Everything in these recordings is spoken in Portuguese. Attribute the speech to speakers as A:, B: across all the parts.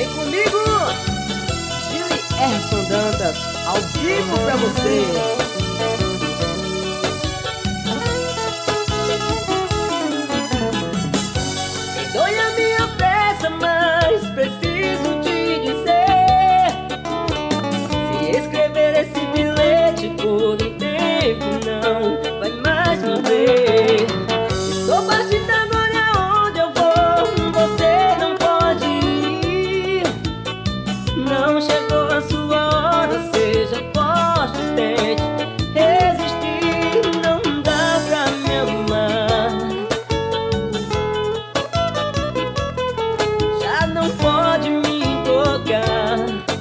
A: Vem comigo, Gil e Erson Dantas, ao vivo pra você. Perdoe a minha pressa, mas preciso te dizer: se escrever esse bilhete por um tempo, não vai mais me ver. Estou partindo agora, aonde eu vou, você não pode ir. Não chegou a sua hora, seja forte, tente resistir. Não dá pra me amar, já não pode me tocar.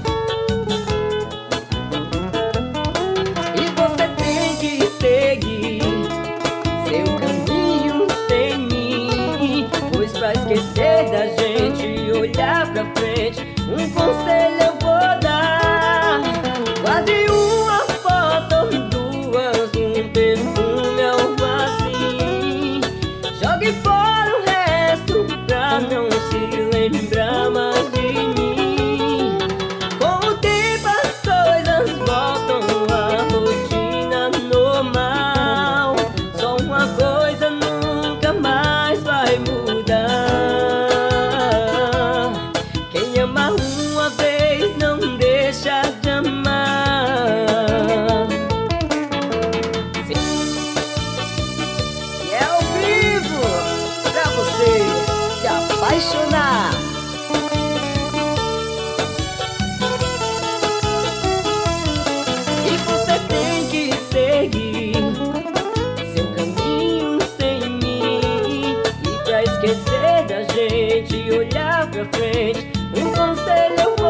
A: E você tem que seguir seu caminho sem mim, pois pra esquecer da gente e olhar pra frente, um conselho eu vou dar: guarde uma foto, duas, um perfume, algo assim. Jogue fora o resto pra não se lembrar mais de mim. Com o tempo as coisas voltam à rotina normal. Só uma coisa nunca mais vai mudar: quem ama uma vez não deixa de amar. E é ao vivo pra você se apaixonar. E você tem que seguir seu caminho sem mim, e pra esquecer da gente e olhar pra frente, um conselho eu